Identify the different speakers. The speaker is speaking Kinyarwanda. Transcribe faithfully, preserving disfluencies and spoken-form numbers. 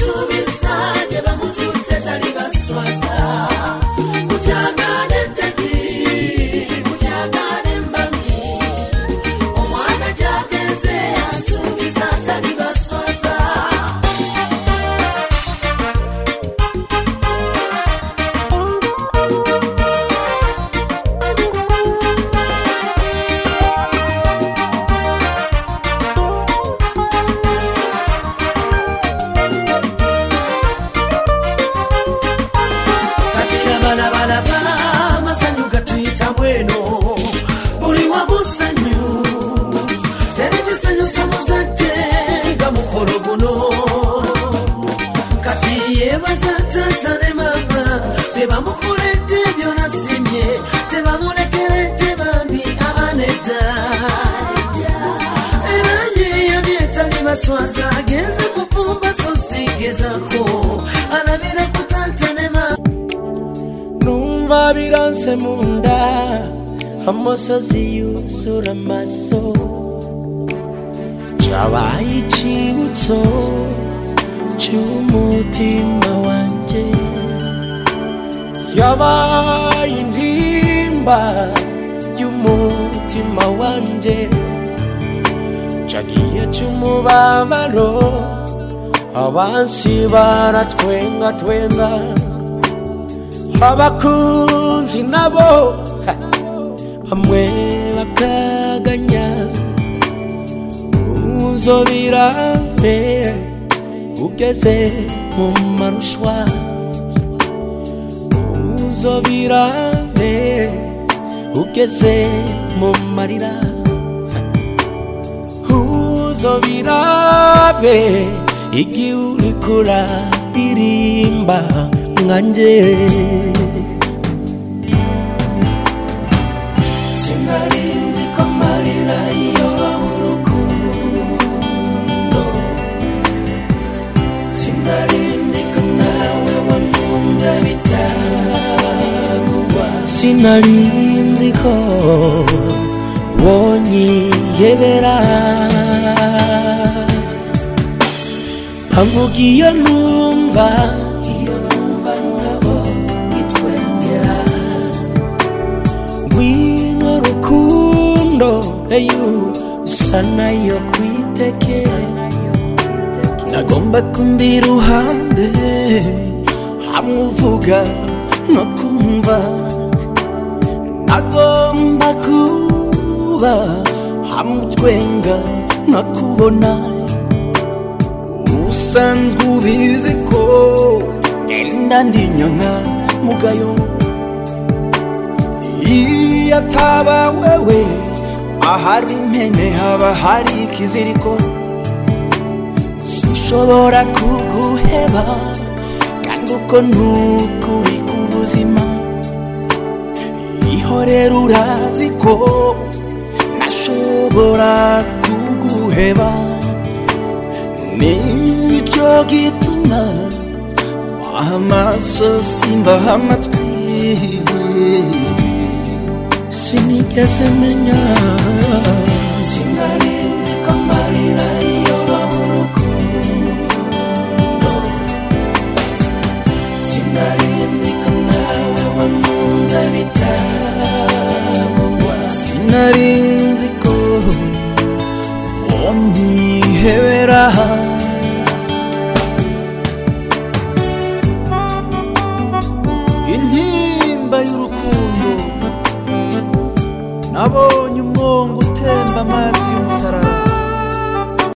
Speaker 1: Numva biranse munda amosozi yuzura amaso Chabaye icyibutso cy'umutima wanje Yabaye intimba y'umutima wanje Chagiye cy'umubabaro abansi baratwenga twenga abakunzi nabo amwe bakaganya uzobirave ugeze mu marushwa uzobirave ugeze mu marira uzobirave igi urikura birimba nganje Sinarinzi ko marira iyo urukundo Sinarinzi ko nawe wakunze bitabugwa Sinarinzi ko wonyiyebera Avuga iyo numva iyo numva nabo itwengera Ngwino rukundo eyu sana yo kwiteke Nagomba kumbi ruhande hamwe uvuga no kumva Nagomba kuba hamwe utwenga no kubona Usanzwe ubizi ko ngenda ndinyanka mugayo Iyo ataba wewe ahari impene haba hari ikiziriko Sinshobora kuguheba kandi uko nukuri kubuzima Ihorera urazi ko nashobora kuguheba Nico gituma amaso simba amatwi Sinigeze menya Sinarinzi ko marira iyo urukundo Sinarinzi ko nawe wakunze bitabugwa Sinarinzi ko wonyihebera Intimba y'urukundo Nabonye umwongo